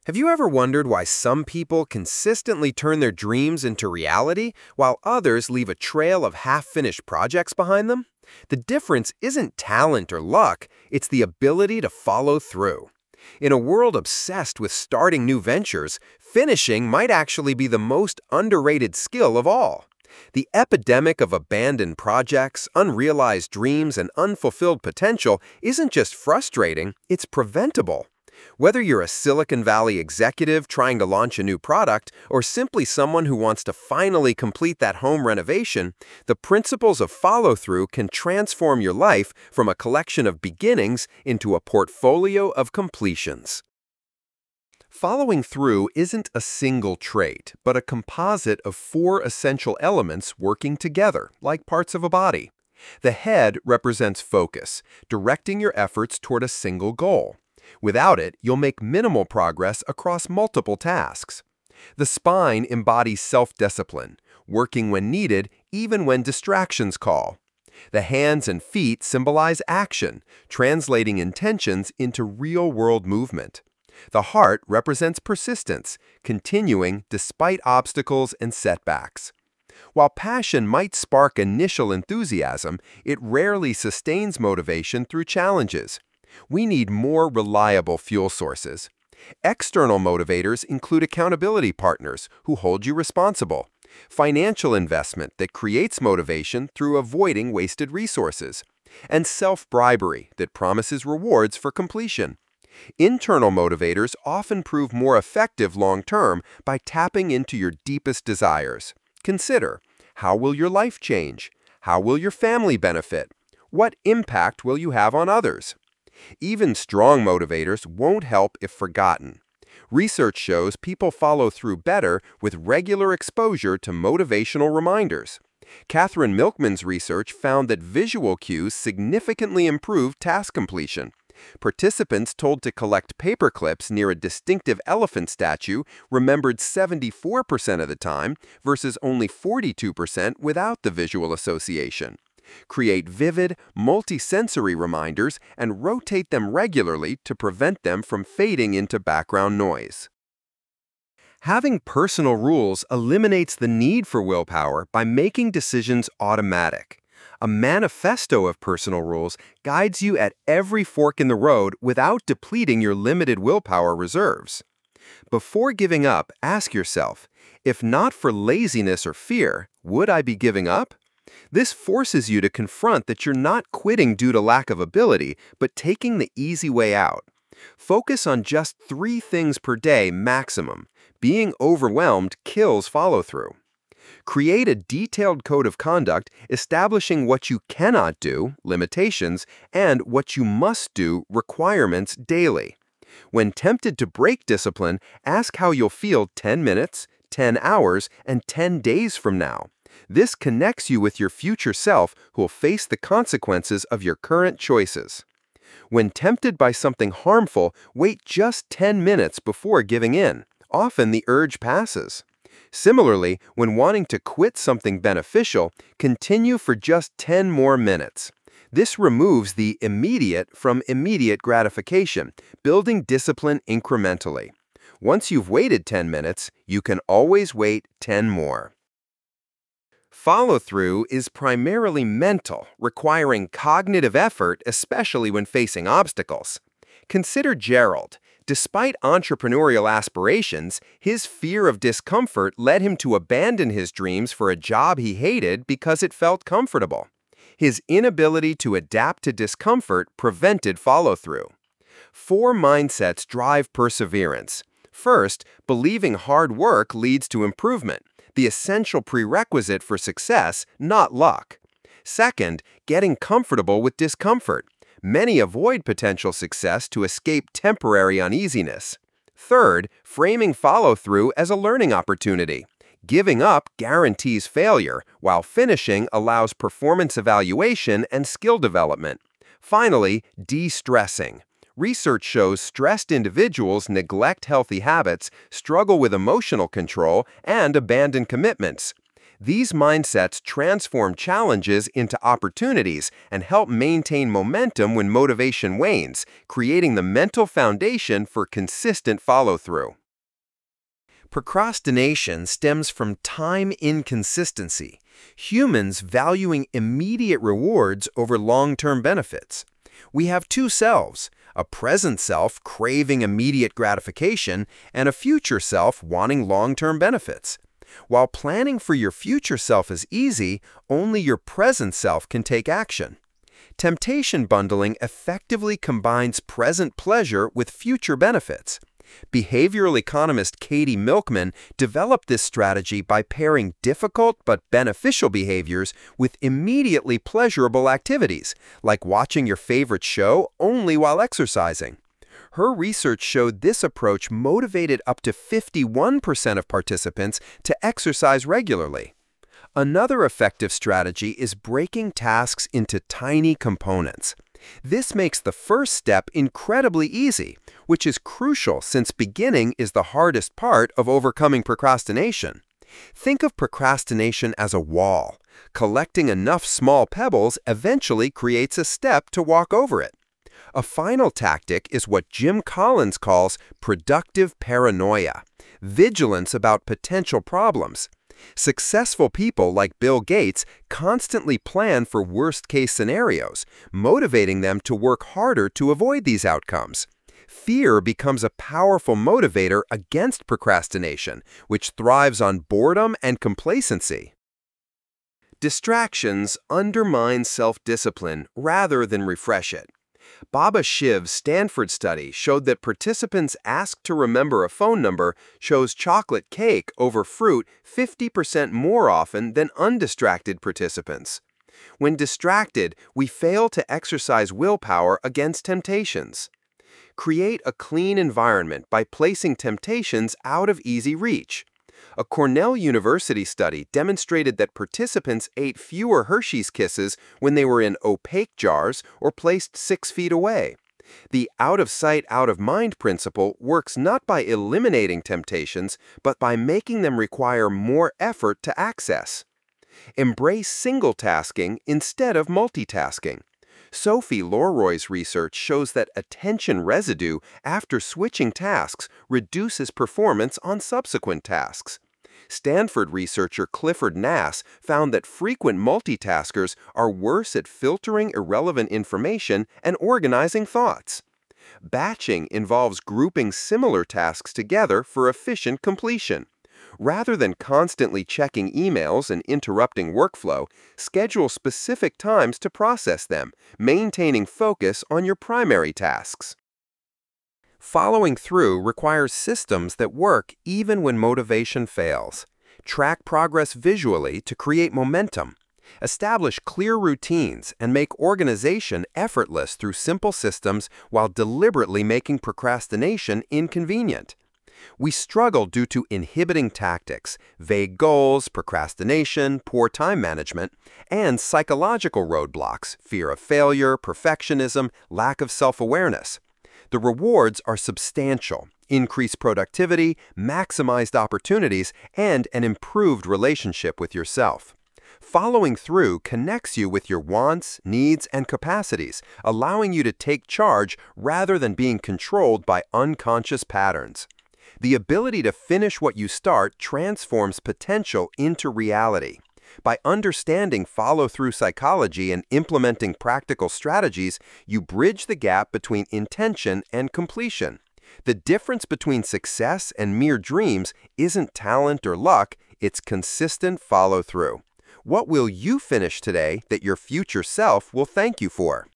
Have you ever wondered why some people consistently turn their dreams into reality while others leave a trail of half-finished projects behind them? The difference isn't talent or luck, it's the ability to follow through. In a world obsessed with starting new ventures, finishing might actually be the most underrated skill of all. The epidemic of abandoned projects, unrealized dreams, and unfulfilled potential isn't just frustrating, it's preventable. Whether you're a Silicon Valley executive trying to launch a new product or simply someone who wants to finally complete that home renovation, the principles of follow-through can transform your life from a collection of beginnings into a portfolio of completions. Following through isn't a single trait, but a composite of four essential elements working together, like parts of a body. The head represents focus, directing your efforts toward a single goal. Without it, you'll make minimal progress across multiple tasks. The spine embodies self-discipline, working when needed, even when distractions call. The hands and feet symbolize action, translating intentions into real-world movement. The heart represents persistence, continuing despite obstacles and setbacks. While passion might spark initial enthusiasm, it rarely sustains motivation through challenges. We need more reliable fuel sources. External motivators include accountability partners who hold you responsible, financial investment that creates motivation through avoiding wasted resources, and self-bribery that promises rewards for completion. Internal motivators often prove more effective long-term by tapping into your deepest desires. Consider, how will your life change? How will your family benefit? What impact will you have on others? Even strong motivators won't help if forgotten. Research shows people follow through better with regular exposure to motivational reminders. Catherine Milkman's research found that visual cues significantly improve task completion. Participants told to collect paper clips near a distinctive elephant statue remembered 74% of the time versus only 42% without the visual association. Create vivid, multi-sensory reminders and rotate them regularly to prevent them from fading into background noise. Having personal rules eliminates the need for willpower by making decisions automatic. A manifesto of personal rules guides you at every fork in the road without depleting your limited willpower reserves. Before giving up, ask yourself, if not for laziness or fear, would I be giving up? This forces you to confront that you're not quitting due to lack of ability, but taking the easy way out. Focus on just 3 things per day maximum. Being overwhelmed kills follow-through. Create a detailed code of conduct establishing what you cannot do, limitations, and what you must do, requirements, daily. When tempted to break discipline, ask how you'll feel 10 minutes, 10 hours, and 10 days from now. This connects you with your future self who will face the consequences of your current choices. When tempted by something harmful, wait just 10 minutes before giving in. Often the urge passes. Similarly, when wanting to quit something beneficial, continue for just 10 more minutes. This removes the immediate from immediate gratification, building discipline incrementally. Once you've waited 10 minutes, you can always wait 10 more. Follow-through is primarily mental, requiring cognitive effort, especially when facing obstacles. Consider Gerald. Despite entrepreneurial aspirations, his fear of discomfort led him to abandon his dreams for a job he hated because it felt comfortable. His inability to adapt to discomfort prevented follow-through. 4 mindsets drive perseverance. First, believing hard work leads to improvement, the essential prerequisite for success, not luck. Second, getting comfortable with discomfort. Many avoid potential success to escape temporary uneasiness. Third, framing follow-through as a learning opportunity. Giving up guarantees failure, while finishing allows performance evaluation and skill development. Finally, de-stressing. Research shows stressed individuals neglect healthy habits, struggle with emotional control, and abandon commitments. These mindsets transform challenges into opportunities and help maintain momentum when motivation wanes, creating the mental foundation for consistent follow-through. Procrastination stems from time inconsistency, humans valuing immediate rewards over long-term benefits. We have two selves, a present self craving immediate gratification and a future self wanting long-term benefits. While planning for your future self is easy, only your present self can take action. Temptation bundling effectively combines present pleasure with future benefits. Behavioral economist Katie Milkman developed this strategy by pairing difficult but beneficial behaviors with immediately pleasurable activities, like watching your favorite show only while exercising. Her research showed this approach motivated up to 51% of participants to exercise regularly. Another effective strategy is breaking tasks into tiny components. This makes the first step incredibly easy, which is crucial since beginning is the hardest part of overcoming procrastination. Think of procrastination as a wall. Collecting enough small pebbles eventually creates a step to walk over it. A final tactic is what Jim Collins calls productive paranoia, vigilance about potential problems. Successful people like Bill Gates constantly plan for worst-case scenarios, motivating them to work harder to avoid these outcomes. Fear becomes a powerful motivator against procrastination, which thrives on boredom and complacency. Distractions undermine self-discipline rather than refresh it. Baba Shiv's Stanford study showed that participants asked to remember a phone number chose chocolate cake over fruit 50% more often than undistracted participants. When distracted, we fail to exercise willpower against temptations. Create a clean environment by placing temptations out of easy reach. A Cornell University study demonstrated that participants ate fewer Hershey's Kisses when they were in opaque jars or placed 6 feet away. The out-of-sight, out-of-mind principle works not by eliminating temptations, but by making them require more effort to access. Embrace single-tasking instead of multitasking. Sophie Loroy's research shows that attention residue after switching tasks reduces performance on subsequent tasks. Stanford researcher Clifford Nass found that frequent multitaskers are worse at filtering irrelevant information and organizing thoughts. Batching involves grouping similar tasks together for efficient completion. Rather than constantly checking emails and interrupting workflow, schedule specific times to process them, maintaining focus on your primary tasks. Following through requires systems that work even when motivation fails. Track progress visually to create momentum. Establish clear routines and make organization effortless through simple systems while deliberately making procrastination inconvenient. We struggle due to inhibiting tactics, vague goals, procrastination, poor time management, and psychological roadblocks, fear of failure, perfectionism, lack of self-awareness. The rewards are substantial: increased productivity, maximized opportunities, and an improved relationship with yourself. Following through connects you with your wants, needs, and capacities, allowing you to take charge rather than being controlled by unconscious patterns. The ability to finish what you start transforms potential into reality. By understanding follow-through psychology and implementing practical strategies, you bridge the gap between intention and completion. The difference between success and mere dreams isn't talent or luck, it's consistent follow-through. What will you finish today that your future self will thank you for?